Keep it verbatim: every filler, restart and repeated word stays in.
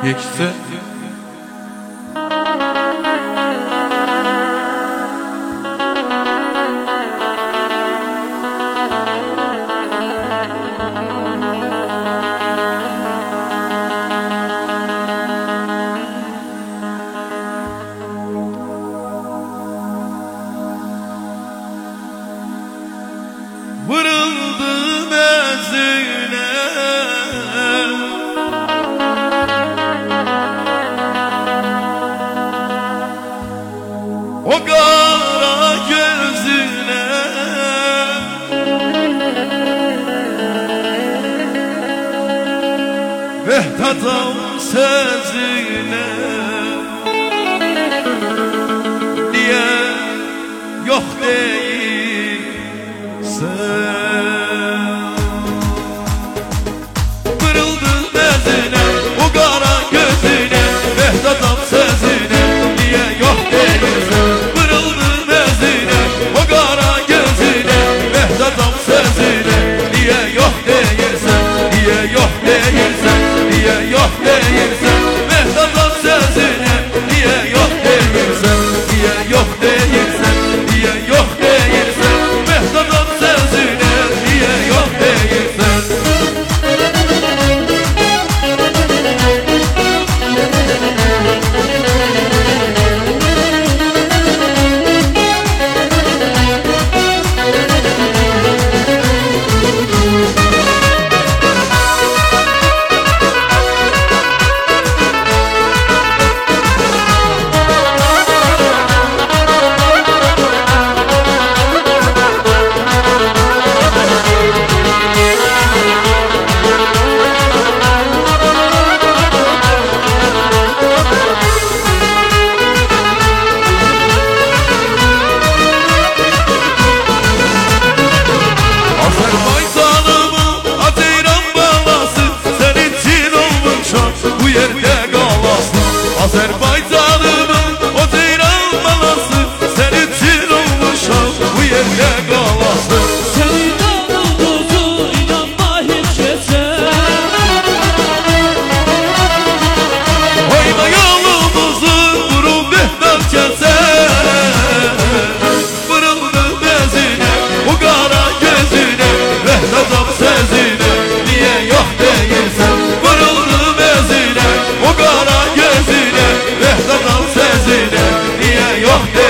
geçse. Vırıldım ezine, o kara gözüne, Vehdatam sözüne. Niye yok değil Vırıldın bezine, o kara gözüne, Vehdatam sözüne. Niye yok değilsin? Vırıldın bezine, o kara gözüne, Vehdatam sözüne. Niye yok değilsin? Niye yok değilsin? Niye yok değilsin? Vehdatam sözüne. Niye yok değilsin? Niye yok değilsin? Niye yok değilsin? Vehdatam sözüne. Niye yok değilsin? Azerbaycanımın o ceyran balası, senin için olmuşam bu yerde kalası. Senin olduğunu inanma hiç geçer. Oyna yolumuzu vurun behdan keser. Vırıldım bezine, o kara gözüne, Vehdatam sözüne. Niye yok değilsen? Vırıldım bezine, o kara gözüne, Vehdatam sözüne. Niye yok değilsen?